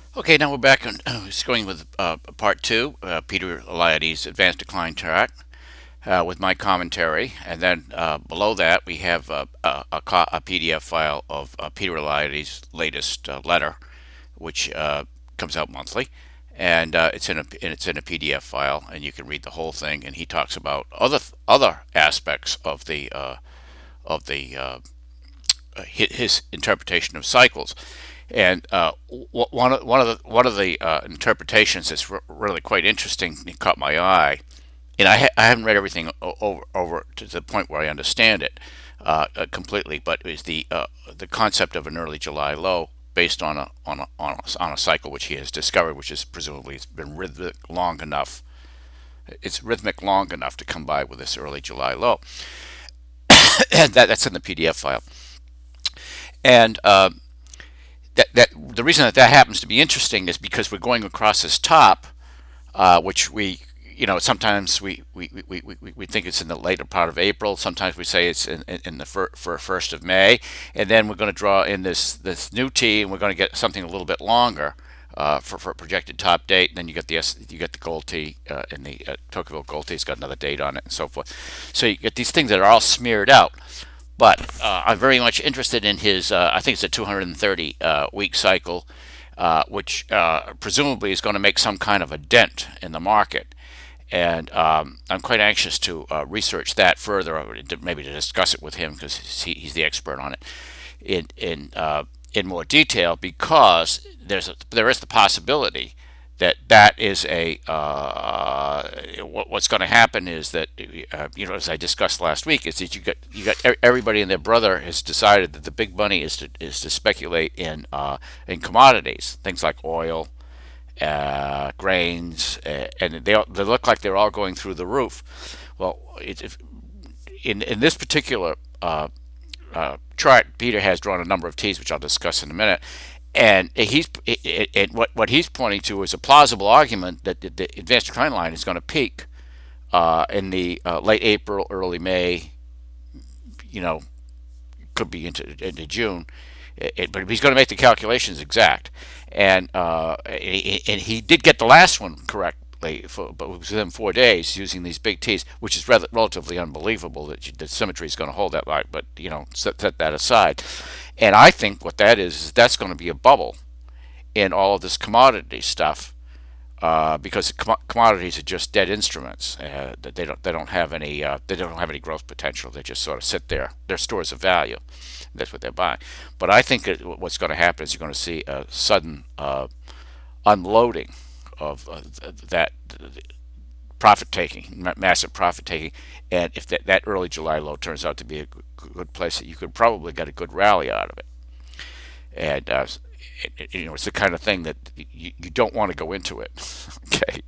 Okay, now we're back on just going with part two, Peter Eliades' Advanced Decline Chart, with my commentary. And then below that, we have a PDF file of Peter Eliades' latest letter, which comes out monthly. And it's in a PDF file, and you can read the whole thing. And he talks about other aspects of his interpretation of cycles. And one of the interpretations that's really quite interesting, it caught my eye, and I haven't read everything over to the point where I understand it completely, but is the concept of an early July low based on a cycle which he has discovered, which is presumably it's been rhythmic long enough. It's rhythmic long enough to come by with this early July low, and that's in the PDF file. And that the reason that happens to be interesting is because we're going across this top, which sometimes we think it's in the later part of April. Sometimes we say it's in the first of May, and then we're going to draw in this new T, and we're going to get something a little bit longer for a projected top date. And then you get the gold T in the Tocqueville gold T. It's got another date on it, and so forth. So you get these things that are all smeared out. But I'm very much interested in his, I think it's a 230 week cycle, which presumably is going to make some kind of a dent in the market. And I'm quite anxious to research that further, maybe to discuss it with him because he's the expert on it in more detail. Because there is the possibility that is what's going to happen is that as I discussed last week, is that you got everybody and their brother has decided that the big money is to speculate in commodities, things like oil, grains, and they look like they're all going through the roof. Well, in this particular chart, Peter has drawn a number of T's, which I'll discuss in a minute. And what he's pointing to is a plausible argument that the advanced decline line is going to peak in the late April, early May. You know, could be into June. But he's going to make the calculations exact, and he did get the last one correctly, but within 4 days using these big T's, which is relatively unbelievable that the symmetry is going to hold that line. But set that aside, and I think what that is that's going to be a bubble in all of this commodity stuff. Because commodities are just dead instruments. They don't have any growth potential. They just sort of sit there. They're stores of value. That's what they're buying. But I think what's going to happen is you're going to see a sudden unloading of that profit taking, massive profit taking, and if that early July low turns out to be a good place, that you could probably get a good rally out of it. And it's the kind of thing that you don't want to go into it. Okay,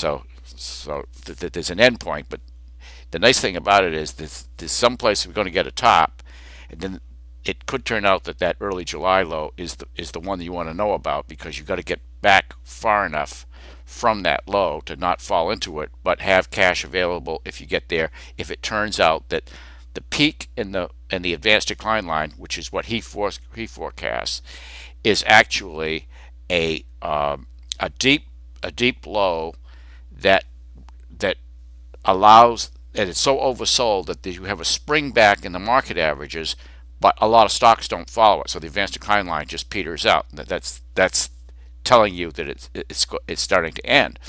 so there's an end point, but the nice thing about it is there's some place we're going to get a top, and then it could turn out that early July low is the one that you want to know about, because you've got to get back far enough from that low to not fall into it, but have cash available if you get there. If it turns out that the peak in the advanced decline line, which is what he forecasts, is actually a a deep low that that allows, and it's so oversold that you have a spring back in the market averages, but a lot of stocks don't follow it. So the advanced decline line just peters out. That's telling you that it's starting to end.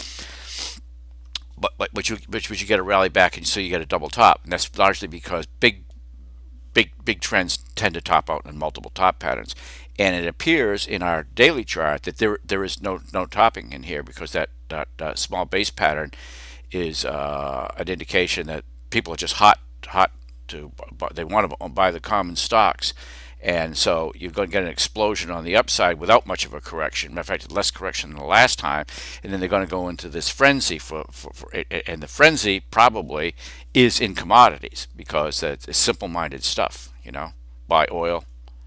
But you get a rally back, and so you get a double top, and that's largely because big trends tend to top out in multiple top patterns. And it appears in our daily chart that there is no topping in here, because that small base pattern is an indication that people are just hot to, they want to buy the common stocks. And so you're going to get an explosion on the upside without much of a correction. Matter of fact, less correction than the last time. And then they're going to go into this frenzy and the frenzy probably is in commodities, because it's simple-minded stuff. Buy oil,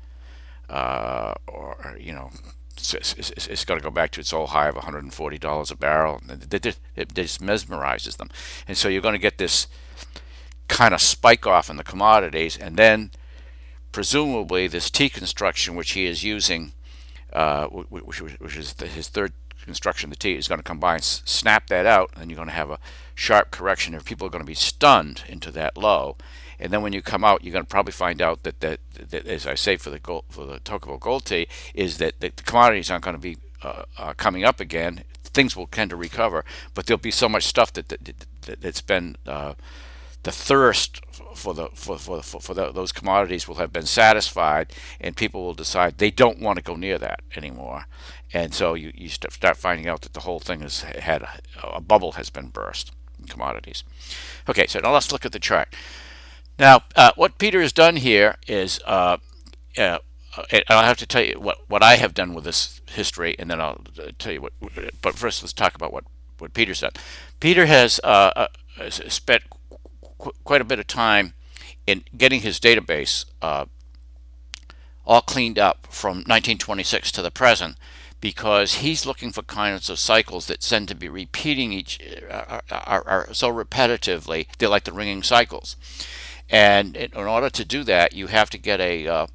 or it's going to go back to its old high of $140 a barrel. It just mesmerizes them, and so you're going to get this kind of spike off in the commodities, and then presumably this T construction, which he is using which is his third construction of the T, is going to combine, snap that out, and you're going to have a sharp correction, and people are going to be stunned into that low. And then when you come out, you're going to probably find out that as I say for the Tocqueville Gold T, is that the commodities aren't going to be coming up again. Things will tend to recover, but there'll be so much stuff that's been the thirst those commodities will have been satisfied, and people will decide they don't want to go near that anymore. And so you start finding out that the whole thing has had a bubble has been burst in commodities. Okay, so now let's look at the chart. Now, what Peter has done here is, and I'll have to tell you what I have done with this history, and then I'll tell you what. But first, let's talk about what Peter's done. Peter has spent quite a bit of time in getting his database all cleaned up from 1926 to the present, because he's looking for kinds of cycles that tend to be repeating are so repetitively, they're like the ringing cycles. And in order to do that, you have to get a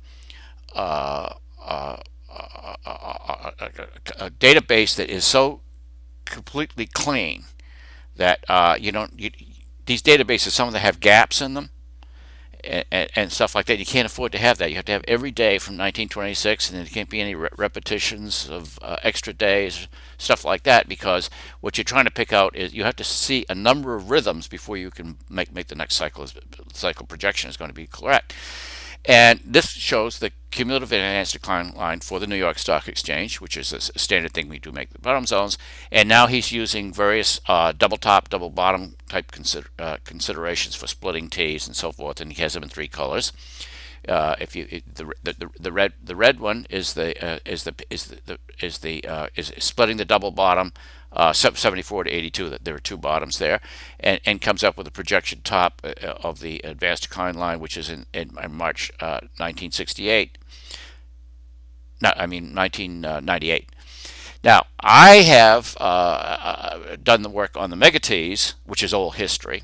database that is so completely clean that these databases, some of them have gaps in them and stuff like that. You can't afford to have that. You have to have every day from 1926, and there can't be any repetitions of extra days, stuff like that, because what you're trying to pick out is you have to see a number of rhythms before you can make the next cycle projection is going to be correct. And this shows the cumulative advanced decline line for the New York Stock Exchange, which is a standard thing we do make the bottom zones. And now he's using various double top, double bottom type considerations for splitting T's and so forth, and he has them in three colors. The red one is splitting the double bottom 74 to 82. That there are two bottoms there, and comes up with a projection top of the advanced decline line, which is in March 1968. No, I mean 1998. Now I have done the work on the mega-Ts, which is old history,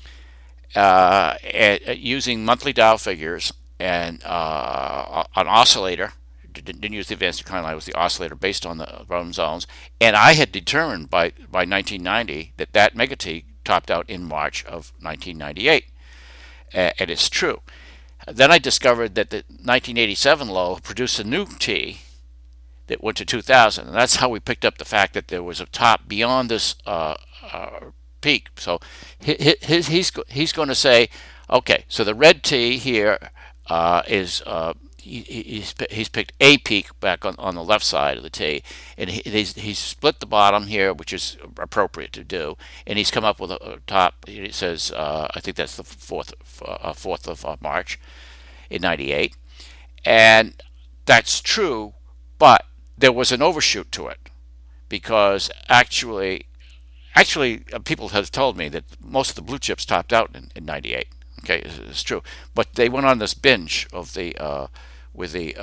using monthly Dow figures and an oscillator. Didn't use the advanced decline line, it was the oscillator based on the bottom zones. And I had determined by 1990 that mega-T topped out in March of 1998. And it's true. Then I discovered that the 1987 low produced a new T that went to 2000. And that's how we picked up the fact that there was a top beyond this peak. So he's going to say, okay, so the red T here is he's picked a peak back on the left side of the T, and he's split the bottom here, which is appropriate to do, and he's come up with a top. It says I think that's the 4th of March in '98, and that's true, but there was an overshoot to it, because actually people have told me that most of the blue chips topped out in '98. Okay, it's true, but they went on this binge of the with the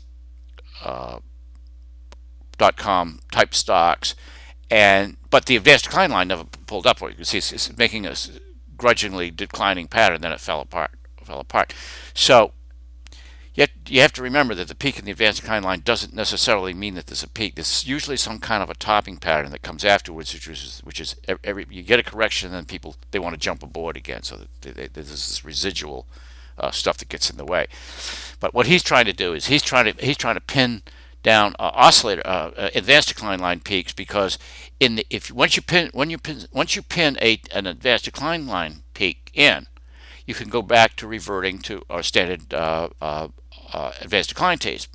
.com type stocks, but the advanced decline line never pulled up. You can see it's making a grudgingly declining pattern. Then it fell apart. So you have to remember that the peak in the advanced decline line doesn't necessarily mean that there's a peak. There's usually some kind of a topping pattern that comes afterwards, which is you get a correction, and then people they want to jump aboard again. So there's this residual stuff that gets in the way. But what he's trying to do is he's trying to pin down oscillator advanced decline line peaks, because once you pin an advanced decline line peak in, you can go back to reverting to our standard advanced decline T's,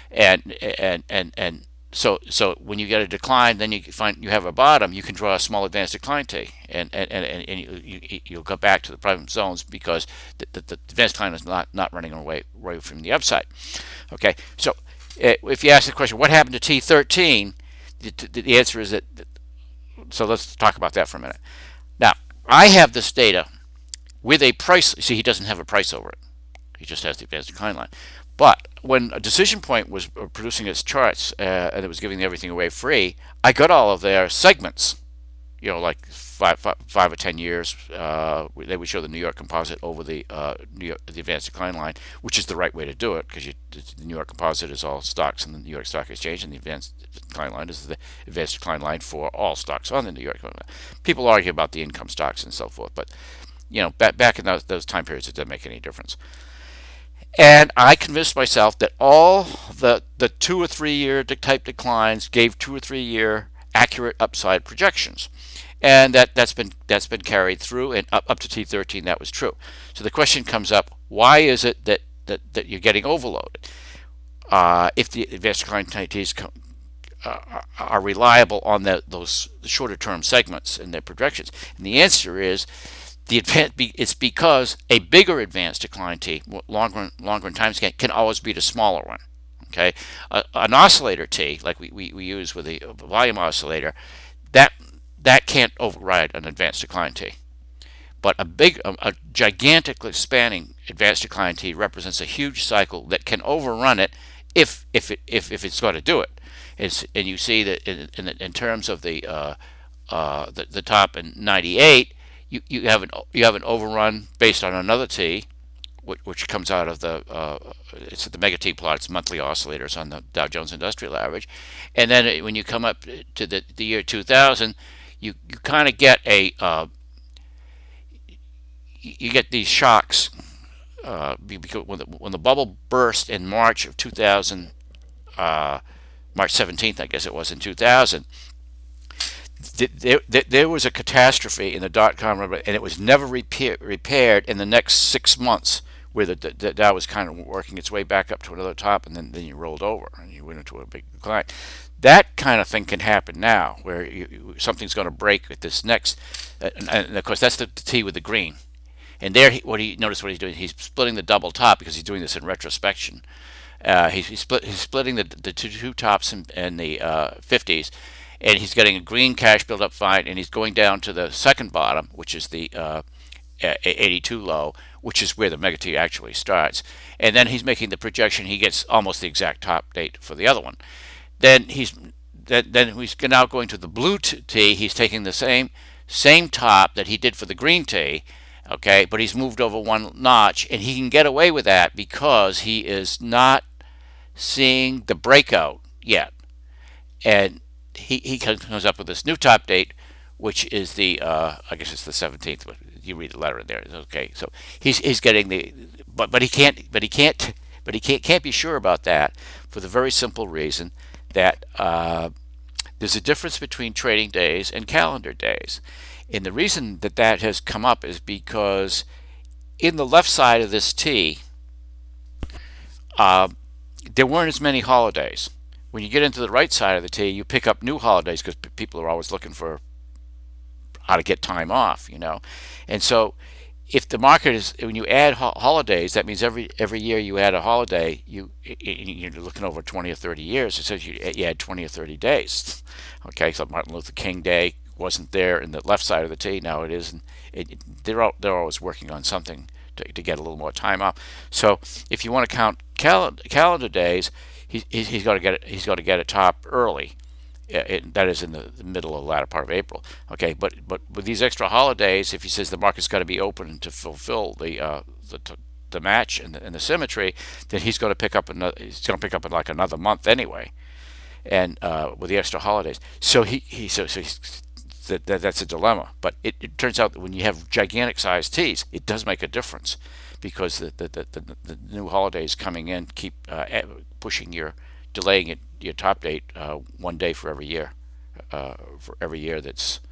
and so when you get a decline, then you find you have a bottom. You can draw a small advanced decline T, and you'll go back to the prime zones, because the advanced decline is not running away from the upside. Okay, so if you ask the question, what happened to T13? The answer is that. So let's talk about that for a minute. Now I have this data with a price. See, he doesn't have a price over it. He just has the advanced decline line. But when a Decision Point was producing its charts and it was giving everything away free, I got all of their segments like five or 10 years. They would show the New York Composite over the advanced decline line, which is the right way to do it because the New York Composite is all stocks in the New York Stock Exchange, and the advanced decline line is the advanced decline line for all stocks on the New York. People argue about the income stocks and so forth, but back in those time periods, it didn't make any difference. And I convinced myself that all the 2 or 3 year type declines gave 2 or 3 year accurate upside projections, and that's been carried through, and up to T13 that was true. So the question comes up: why is it that you're getting overloaded? If the advanced decline Ts are reliable on those shorter term segments and their projections, and the answer is it's because a bigger advanced decline T, longer in time scan, can always beat a smaller one. Okay, an oscillator T, like we use with a volume oscillator, that that can't override an advanced decline T. But a gigantically spanning advanced decline T represents a huge cycle that can overrun it if it's going to do it. And you see that in terms of the top in '98, you have an overrun based on another T, which comes out of it's the mega T plot. It's monthly oscillators on the Dow Jones Industrial Average, and then when you come up to the year 2000, you kind of get you get these shocks because when the bubble burst in March of 2000, March 17th, I guess it was, in 2000. There was a catastrophe in the dot-com, and it was never repaired in the next 6 months, where the Dow was kind of working its way back up to another top, and then you rolled over and you went into a big decline. That kind of thing can happen now, where something's going to break with this next, and of course that's the T with the green. And there, notice what he's doing. He's splitting the double top because he's doing this in retrospection. He's splitting the two tops in the 50s, and he's getting a green cash build-up fine, and he's going down to the second bottom, which is the 82 low, which is where the mega T actually starts. And then he's making the projection. He gets almost the exact top date for the other one. Then he's now going to the blue T. He's taking the same top that he did for the green T, okay, but he's moved over one notch, and he can get away with that because he is not seeing the breakout yet. And he comes up with this new top date, which is the I guess it's the 17th. But you read the letter in there. Okay, so he's getting but he can't be sure about that for the very simple reason that there's a difference between trading days and calendar days. And the reason that has come up is because in the left side of this T, there weren't as many holidays. When you get into the right side of the T, you pick up new holidays because people are always looking for how to get time off, And so if the market is, when you add holidays, that means every year you add a holiday, you're looking over 20 or 30 years, it says you add 20 or 30 days. Okay, so Martin Luther King Day wasn't there in the left side of the T, now it is. And they're always working on something to get a little more time off. So if you want to count calendar days, he's got to get a top early. That is in the middle or latter part of April. Okay, but with these extra holidays, if he says the market's got to be open to fulfill the match and the symmetry, then he's going to pick up in like another month anyway, and with the extra holidays. So that's a dilemma. But it turns out that when you have gigantic sized T's, it does make a difference because the new holidays coming in keep delaying your top date 1 day for every year that's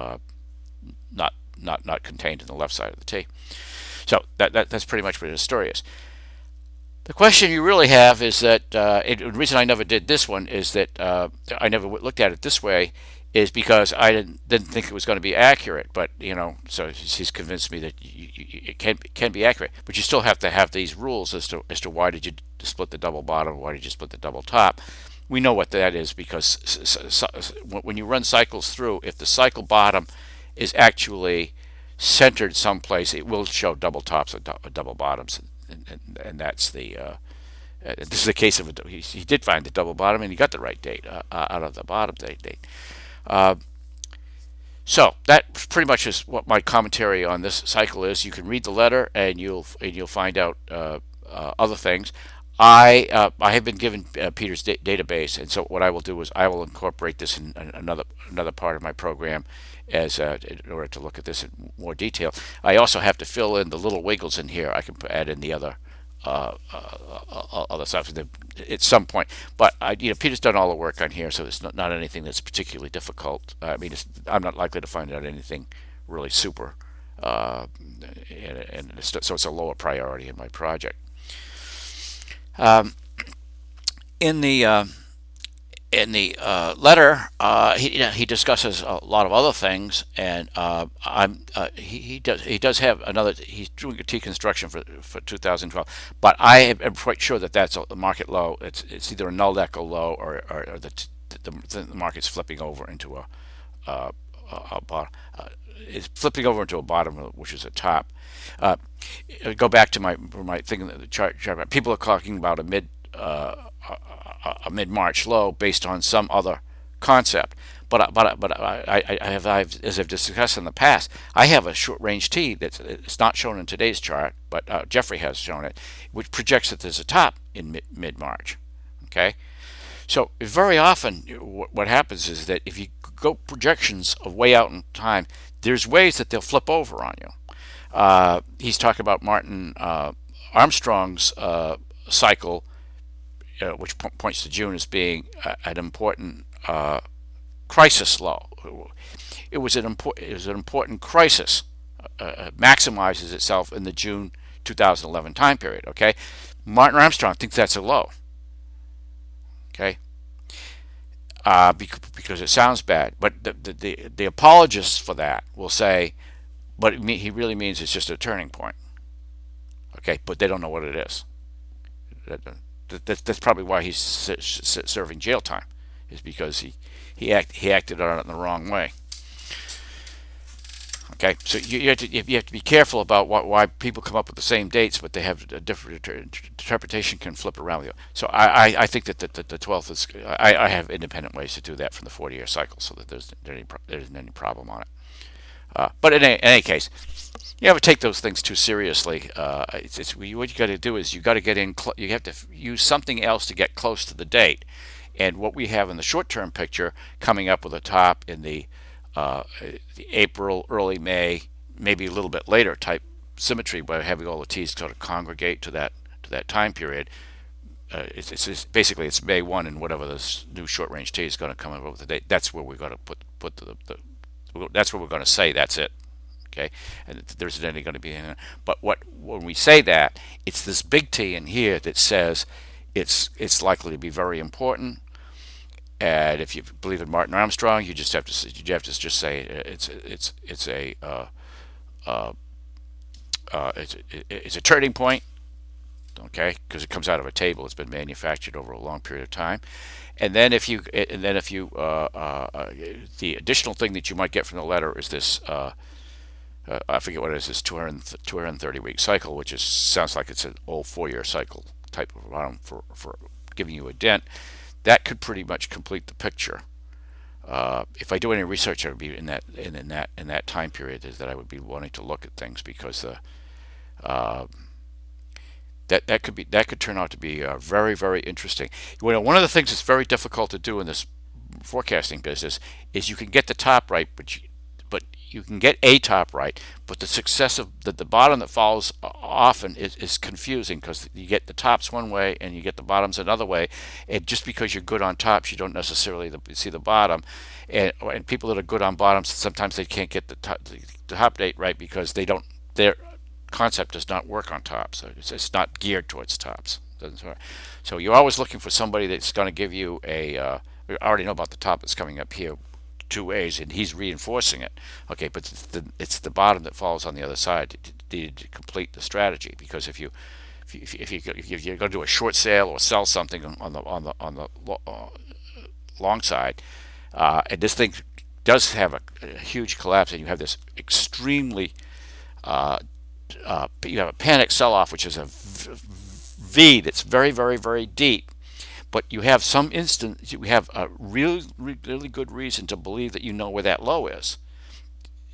not contained in the left side of the T. So that's pretty much what the story is. The question you really have is that the reason I never did this one is that I never looked at it this way is because I didn't think it was going to be accurate. But so he's convinced me that it can be accurate, but you still have to have these rules as to why did you split the double bottom, why did you split the double top. We know what that is because when you run cycles through, if the cycle bottom is actually centered someplace, it will show double tops and double bottoms, and that's the. This is the case of he did find the double bottom and he got the right date out of the bottom date. So that pretty much is what my commentary on this cycle is. You can read the letter and you'll find out other things. I have been given Peter's database, and so what I will do is I will incorporate this in another part of my program as in order to look at this in more detail. I also have to fill in the little wiggles in here. I can add in the other stuff at some point. But Peter's done all the work on here, so it's not anything that's particularly difficult. I mean, I'm not likely to find out anything really super, and so it's a lower priority in my project. Um, in the letter, he discusses a lot of other things, and he does have another. He's doing a T construction for 2012, but I am quite sure that that's a market low. It's either a null echo low or the market's flipping over into a bottom. It's flipping over into a bottom, which is a top. Uh, Go back to my thing in the chart. People are talking about a mid March low based on some other concept. As I've discussed in the past, I have a short range T that's it's not shown in today's chart, but Jeffrey has shown it, which projects that there's a top in mid March. Okay, so very often what happens is that if you go projections of way out in time, there's ways that they'll flip over on you. He's talking about Martin Armstrong's cycle, which points to June as being an important crisis low. It was an important crisis. Maximizes itself in the June 2011 time period. Okay, Martin Armstrong thinks that's a low. Okay, because it sounds bad, but the apologists for that will say, but he really means it's just a turning point. Okay, but they don't know what it is. That's probably why he's serving jail time, is because he acted on it in the wrong way. Okay, so you have to be careful about why people come up with the same dates, but they have a different interpretation can flip around. So I think that the 12th is. I have independent ways to do that from the 40-year cycle, so that there isn't any problem on it. But in any case, you never take those things too seriously. What you got to do is you got to get in. You have to use something else to get close to the date. And what we have in the short-term picture, coming up with a top in the April, early May, maybe a little bit later type symmetry, by having all the T's sort of congregate to that time period. It's basically it's May 1, and whatever this new short-range T is going to come up with the date. That's where we're going to put that's what we're going to say. That's it. Okay, and there isn't any going to be any. But when we say that, it's this big T in here that says it's likely to be very important. And if you believe in Martin Armstrong, you have to just say it's a turning point. Okay, because it comes out of a table. It's been manufactured over a long period of time. And then if you the additional thing that you might get from the letter is this. I forget what it is. This 230-week cycle, which sounds like it's an old 4-year cycle type of bottom for giving you a dent. That could pretty much complete the picture. If I do any research, I would be in that time period that I would be wanting to look at things, because that could turn out to be very, very interesting. One of the things that's very difficult to do in this forecasting business is you can get the top right, but you can get a top right, but the success of the bottom that follows often is confusing, because you get the tops one way and you get the bottoms another way, and just because you're good on tops, you don't necessarily see the bottom, and people that are good on bottoms, sometimes they can't get the top date right because their concept does not work on tops. So it's not geared towards tops. So you're always looking for somebody that's going to give you a. We already know about the top that's coming up here 2 ways, and he's reinforcing it. Okay, but it's the bottom that falls on the other side to complete the strategy. Because if you're going to do a short sale or sell something on the long side, and this thing does have a huge collapse, and you have this extremely you have a panic sell-off, which is a V that's very, very, very deep. But you have you have a really, really good reason to believe that you know where that low is.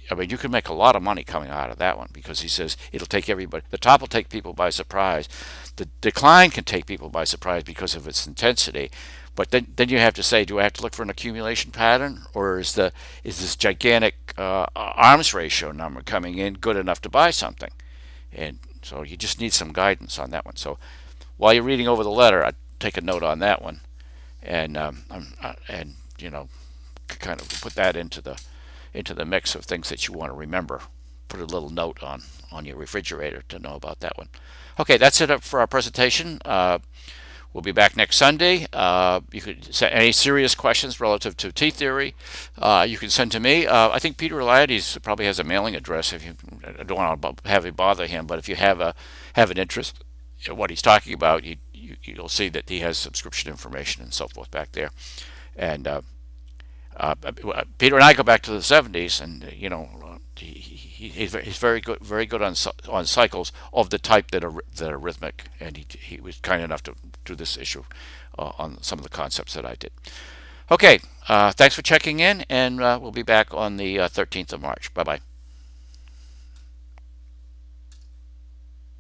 I mean, you can make a lot of money coming out of that one because he says it'll take everybody. The top will take people by surprise. The decline can take people by surprise because of its intensity. But then you have to say, do I have to look for an accumulation pattern, or is this gigantic arms ratio number coming in good enough to buy something? And so you just need some guidance on that one. So while you're reading over the letter, I'd take a note on that one, and and kind of put that into the mix of things that you want to remember. Put a little note on your refrigerator to know about that one. Okay, that's it for our presentation. We'll be back next Sunday. You could send any serious questions relative to T-theory. You can send to me. I think Peter Eliades probably has a mailing address. If you, I don't want to have you bother him, but if you have an interest in what he's talking about, you'll see that he has subscription information and so forth back there. And Peter and I go back to the 70s, and he's very good on cycles of the type that are rhythmic, and he was kind enough to do this issue on some of the concepts that I did. Okay, thanks for checking in, and we'll be back on the 13th of March. Bye bye.